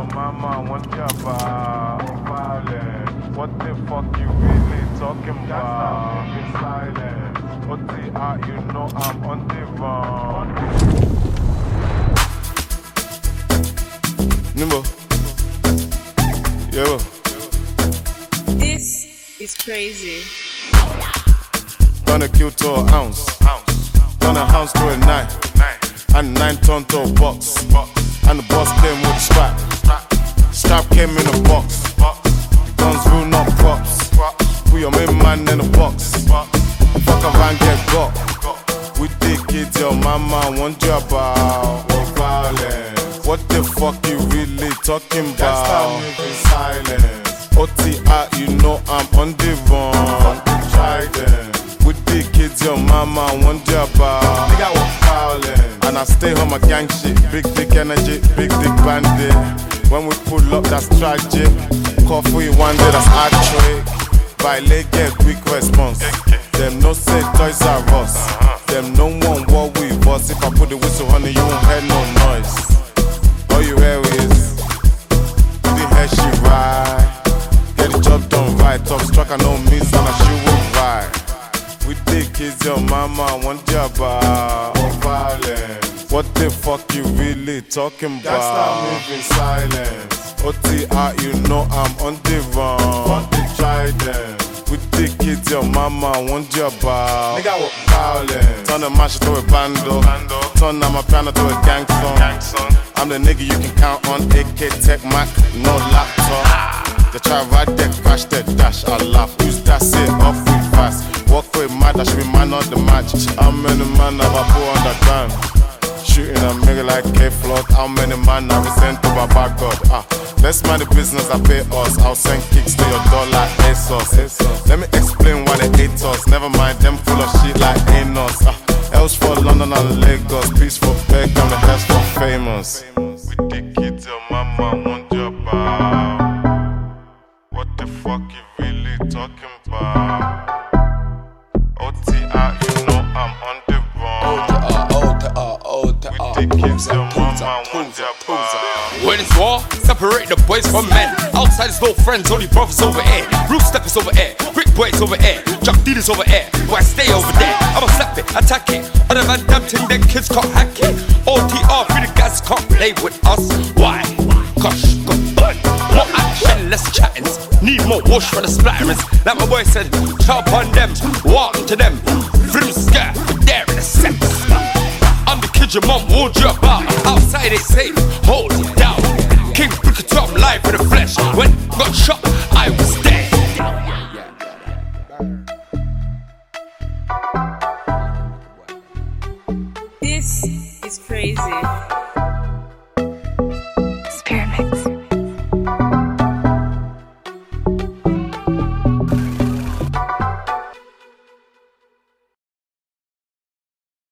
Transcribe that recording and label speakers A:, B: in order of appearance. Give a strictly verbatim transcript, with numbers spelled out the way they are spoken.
A: your mama want you about violence. What the fuck you really talking about? Be silent. O T R, you know I'm on the run.
B: Nimbo. Yo.
C: This is crazy.
B: Gonna kill to an ounce. Gonna house to a nine. And nine ton to a box. And the boss came with a strap. Strap came in a box. Guns rule not props. Put your main man in a box. Fuck around, get got. We think kids, your mama want you about or violence. What the fuck you really talking about? That's moving silence. O T R, you know I'm on the run. Trident. With the kids, your mama want you about. Nigga, what violence? And I stay on my gang shit. Big dick energy, big dick bandit. When we pull up, that's tragic. Coffee one day, that's actually. Violate, get quick response. Them no say toys are us. Them no one what we boss. If I put the whistle on it, you won't hear no noise. All you hear is the hair she ride. Get the job done right. Top struck, I know miss and I she will ride. We think kids, your mama want you about or violence. What the fuck you really talking about? That's not moving silence. O T R, you know I'm on the run. Fuck the trident. We think kids, your mama want you about. Nigga, what violence? Turn the mash to a bando. Turn my piano to a gang song. I'm the nigga you can count on. A K Tech Mac, no laptop. They try ride that, crash that, dash, I laugh. Use that, say off with fast. Walk with mad, I should be man on the match. How many man have I put on the ground? Shooting a nigga like K-Flood. How many man have we sent to Baba God? Ah, let's mind the business, I pay us. I'll send kicks to your door like ASOS. Let me explain why they hate us. Never mind them full of shit like Anos. Ah, else for London and Lagos. Peace for Beck and the hell's for famous. We take kids, your mama want your about. What the fuck you really talking about? O T R, you know I'm on the run.
D: O T R, O T R,
B: We take kids, your mama want your about.
D: When it's war, separate the boys from men. Outside is no friends, only brothers over here. Roof steppers over here, brick boys over here, drug dealers over here. Why stay over there? I'ma slap it, attack it. Other man tempting, then kids can't hack it. O T R, free the guys can't play with us. Why? Gosh, go burn. More action, less chatting. Need more wash for the splatterings. Like my boy said, chop on them, walk to them. Frim skirt, there in the sex. I'm the kid your mom warned you about. Outside it's safe, hold it down. King Booker Tom live in the flesh. When got shot, I was dead.
C: This is crazy.